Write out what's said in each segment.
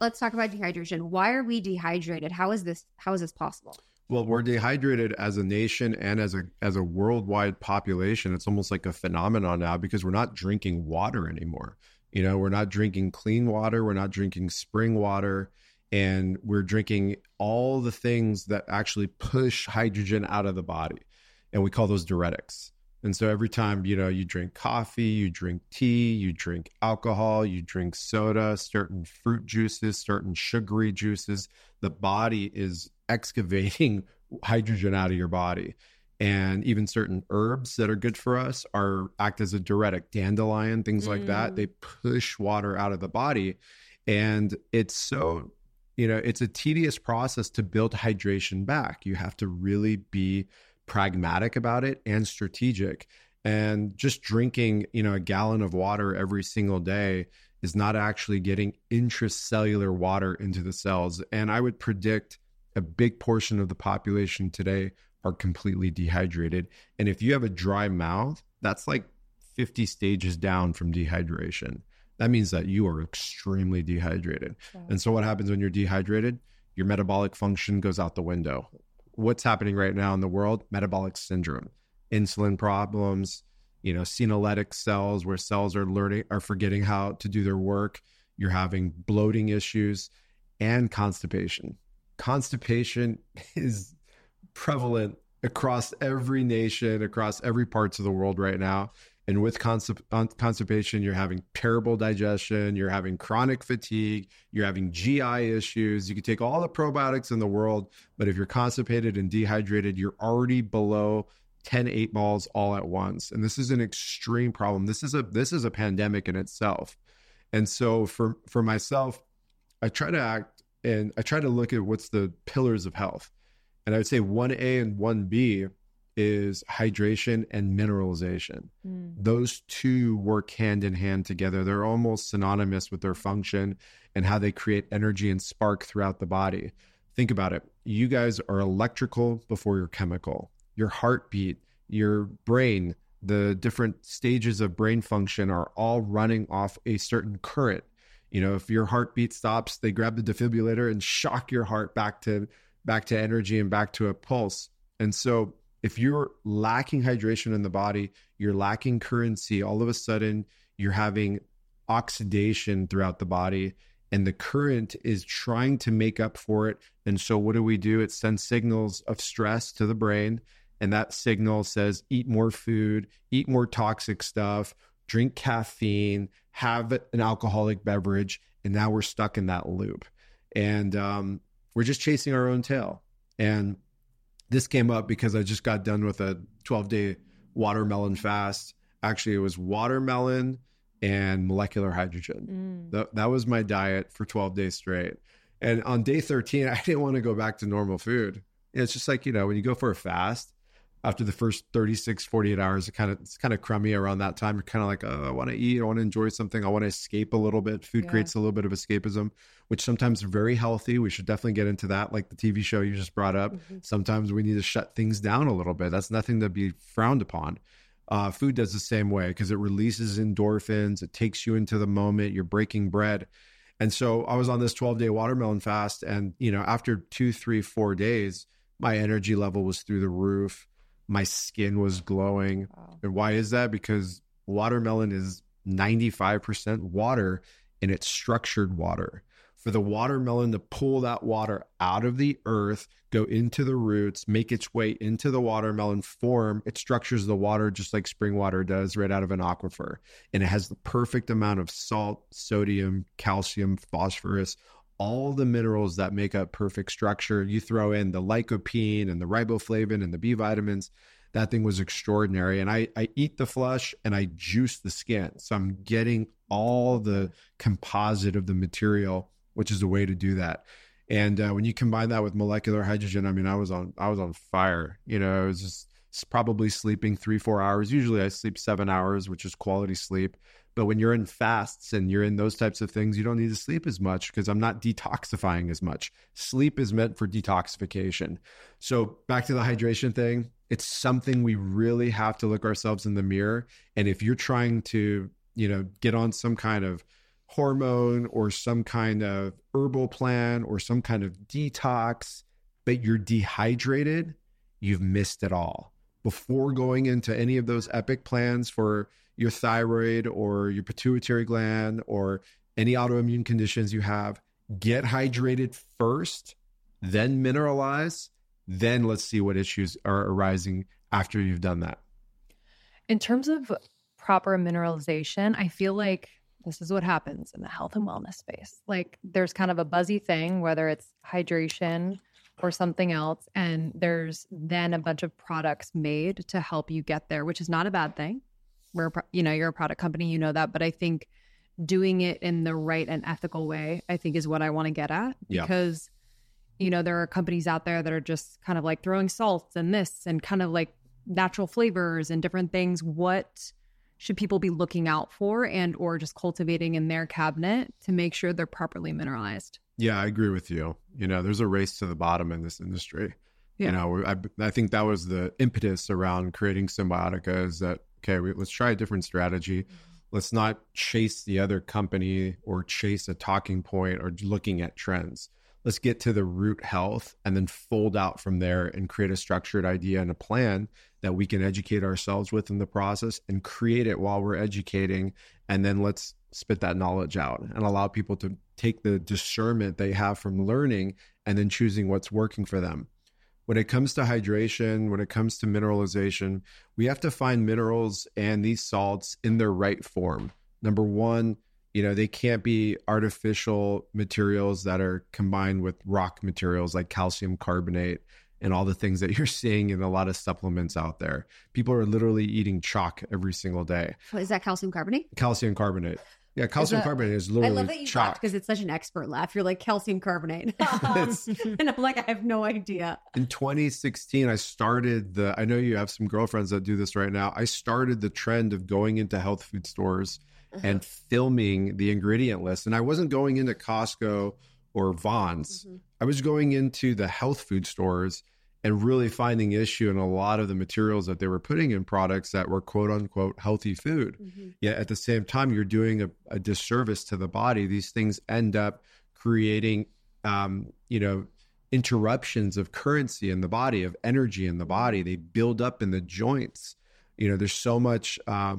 let's talk about dehydration. Why are we dehydrated? How is this possible? Well, we're dehydrated as a nation and as a worldwide population. It's almost like a phenomenon now because we're not drinking water anymore. You know, we're not drinking clean water. We're not drinking spring water. And we're drinking all the things that actually push hydrogen out of the body. And we call those diuretics. And so every time, you know, you drink coffee, you drink tea, you drink alcohol, you drink soda, certain fruit juices, certain sugary juices, the body is excavating hydrogen out of your body. And even certain herbs that are good for us act as a diuretic, dandelion, things like that. They push water out of the body. And it's so, you know, it's a tedious process to build hydration back. You have to really be pragmatic about it and strategic. And just drinking, you know, a gallon of water every single day is not actually getting intracellular water into the cells. And I would predict a big portion of the population today are completely dehydrated. And if you have a dry mouth, that's like 50 stages down from dehydration. That means that you are extremely dehydrated. Wow. And so what happens when you're dehydrated? Your metabolic function goes out the window. What's happening right now in the world? Metabolic syndrome, insulin problems, you know, senolytic cells where cells are forgetting how to do their work. You're having bloating issues and constipation. Constipation is prevalent across every nation, across every parts of the world right now. And with constipation, you're having terrible digestion, you're having chronic fatigue, you're having GI issues. You can take all the probiotics in the world, but if you're constipated and dehydrated, you're already below 10 8 balls all at once. And this is an extreme problem. This is a pandemic in itself. And so for myself, I try to act and I try to look at what's the pillars of health. And I would say 1A and 1B is hydration and mineralization. Those two work hand in hand together. They're almost synonymous with their function and how they create energy and spark throughout the body. Think about it. You guys are electrical before you're chemical. Your heartbeat, your brain, the different stages of brain function are all running off a certain current. You know, if your heartbeat stops, they grab the defibrillator and shock your heart back to energy and back to a pulse. And so if you're lacking hydration in the body, you're lacking currency, all of a sudden you're having oxidation throughout the body and the current is trying to make up for it. And so what do? It sends signals of stress to the brain. And that signal says, eat more food, eat more toxic stuff, drink caffeine, have an alcoholic beverage. And now we're stuck in that loop. And we're just chasing our own tail. And this came up because I just got done with a 12-day watermelon fast. Actually, it was watermelon and molecular hydrogen. That was my diet for 12 days straight. And on day 13, I didn't want to go back to normal food. It's just like, you know, when you go for a fast, after the first 36, 48 hours, it's kind of crummy around that time. You're kind of like, oh, I want to eat. I want to enjoy something. I want to escape a little bit. Food creates a little bit of escapism, which sometimes is very healthy. We should definitely get into that, like the TV show you just brought up. Sometimes we need to shut things down a little bit. That's nothing to be frowned upon. Food does the same way because it releases endorphins. It takes you into the moment. You're breaking bread. And so I was on this 12-day watermelon fast. And, you know, after 2, 3, 4 days, my energy level was through the roof. My skin was glowing. Wow. And why is that? Because watermelon is 95% water and it's structured water. For the watermelon to pull that water out of the earth, go into the roots, make its way into the watermelon form, it structures the water just like spring water does right out of an aquifer. And it has the perfect amount of salt, sodium, calcium, phosphorus, all the minerals that make up perfect structure. You throw in the lycopene and the riboflavin and the B vitamins. That thing was extraordinary. And I eat the flesh and I juice the skin. So I'm getting all the composite of the material, which is a way to do that. And when you combine that with molecular hydrogen, I mean, I was on fire. You know, I was just probably sleeping 3-4 hours. Usually I sleep 7 hours, which is quality sleep. But when you're in fasts and you're in those types of things, you don't need to sleep as much because I'm not detoxifying as much. Sleep is meant for detoxification. So back to the hydration thing, it's something we really have to look ourselves in the mirror. And if you're trying to, you know, get on some kind of hormone or some kind of herbal plan or some kind of detox, but you're dehydrated, you've missed it all. Before going into any of those epic plans for your thyroid or your pituitary gland or any autoimmune conditions you have, get hydrated first, then mineralize, then let's see what issues are arising after you've done that. In terms of proper mineralization, I feel like this is what happens in the health and wellness space. Like there's kind of a buzzy thing, whether it's hydration or something else. And there's then a bunch of products made to help you get there, which is not a bad thing. You're a product company, you know that. But I think doing it in the right and ethical way, I think is what I want to get at. Yeah. Because, there are companies out there that are just kind of like throwing salts and this and kind of like natural flavors and different things. What should people be looking out for and or just cultivating in their cabinet to make sure they're properly mineralized? Yeah, I agree with you. There's a race to the bottom in this industry. Yeah. I think that was the impetus around creating Cymbiotika is that, okay, let's try a different strategy. Let's not chase the other company or chase a talking point or looking at trends. Let's get to the root health and then fold out from there and create a structured idea and a plan that we can educate ourselves with in the process and create it while we're educating. And then let's spit that knowledge out and allow people to take the discernment they have from learning and then choosing what's working for them. When it comes to hydration, when it comes to mineralization, we have to find minerals and these salts in their right form. Number one, they can't be artificial materials that are combined with rock materials like calcium carbonate and all the things that you're seeing in a lot of supplements out there. People are literally eating chalk every single day. Is that calcium carbonate? Calcium carbonate. Yeah, calcium carbonate is literally I love that you chalk. because it's such an expert laugh. You're like calcium carbonate. And I'm like, I have no idea. In 2016, I know you have some girlfriends that do this right now. I started the trend of going into health food stores and filming the ingredient list. And I wasn't going into Costco or Vons. I was going into the health food stores and really finding issue in a lot of the materials that they were putting in products that were quote unquote healthy food. Yet at the same time, you're doing a disservice to the body. These things end up creating, interruptions of currency in the body, of energy in the body. They build up in the joints. There's so much,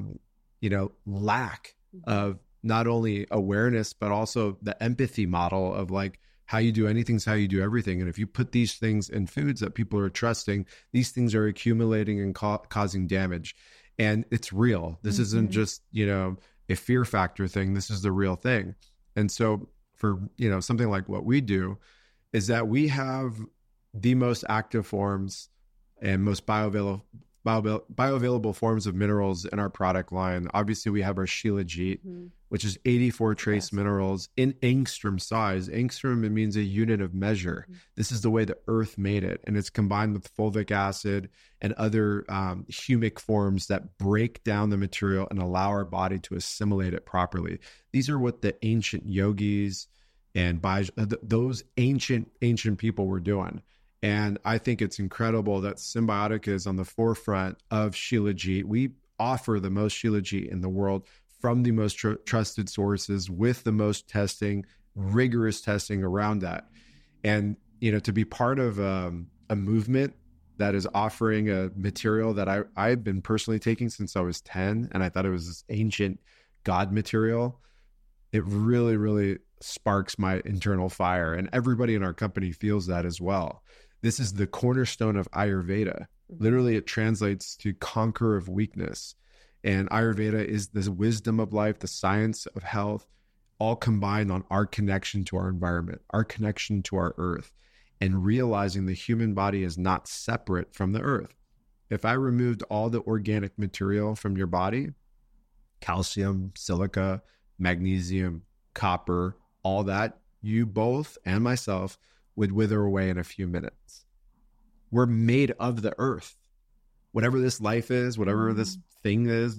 lack of not only awareness, but also the empathy model of like, how you do anything's how you do everything. And if you put these things in foods that people are trusting, these things are accumulating and causing damage. And it's real. This isn't just, a fear factor thing. This is the real thing. And so for, something like what we do is that we have the most active forms and most bioavailable forms of minerals in our product line. Obviously, we have our Shilajit, which is 84 trace minerals in angstrom size. Angstrom, it means a unit of measure. This is the way the earth made it. And it's combined with fulvic acid and other humic forms that break down the material and allow our body to assimilate it properly. These are what the ancient yogis and those ancient people were doing. And I think it's incredible that Cymbiotika is on the forefront of Shilajit. We offer the most Shilajit in the world from the most trusted sources with the most testing, rigorous testing around that. And, to be part of a movement that is offering a material that I've been personally taking since I was 10, and I thought it was this ancient God material, it really, really sparks my internal fire. And everybody in our company feels that as well. This is the cornerstone of Ayurveda. Literally, it translates to conqueror of weakness. And Ayurveda is the wisdom of life, the science of health, all combined on our connection to our environment, our connection to our earth, and realizing the human body is not separate from the earth. If I removed all the organic material from your body, calcium, silica, magnesium, copper, all that, you both and myself would wither away in a few minutes. We're made of the earth. Whatever this life is, whatever this thing is,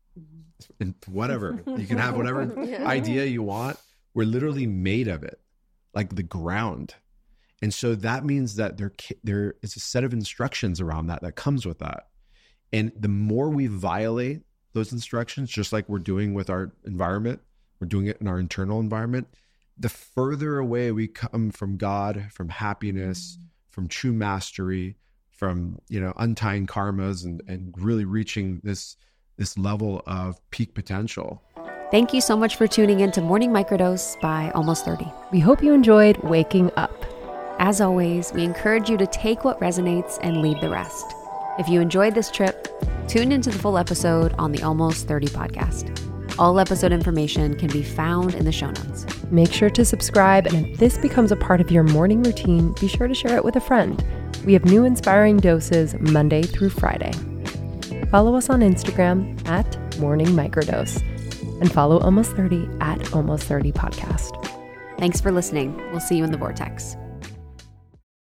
whatever. You can have whatever idea you want. We're literally made of it, like the ground. And so that means that there is a set of instructions around that comes with that. And the more we violate those instructions, just like we're doing with our environment, we're doing it in our internal environment, the further away we come from God, from happiness, from true mastery, from, untying karmas and really reaching this level of peak potential. Thank you so much for tuning in to Morning Microdose by Almost 30. We hope you enjoyed waking up. As always, we encourage you to take what resonates and leave the rest. If you enjoyed this trip, tune into the full episode on the Almost 30 podcast. All episode information can be found in the show notes. Make sure to subscribe, and if this becomes a part of your morning routine, be sure to share it with a friend. We have new inspiring doses Monday through Friday. Follow us on Instagram at Morning Microdose, and follow Almost 30 at Almost 30 Podcast. Thanks for listening. We'll see you in the vortex.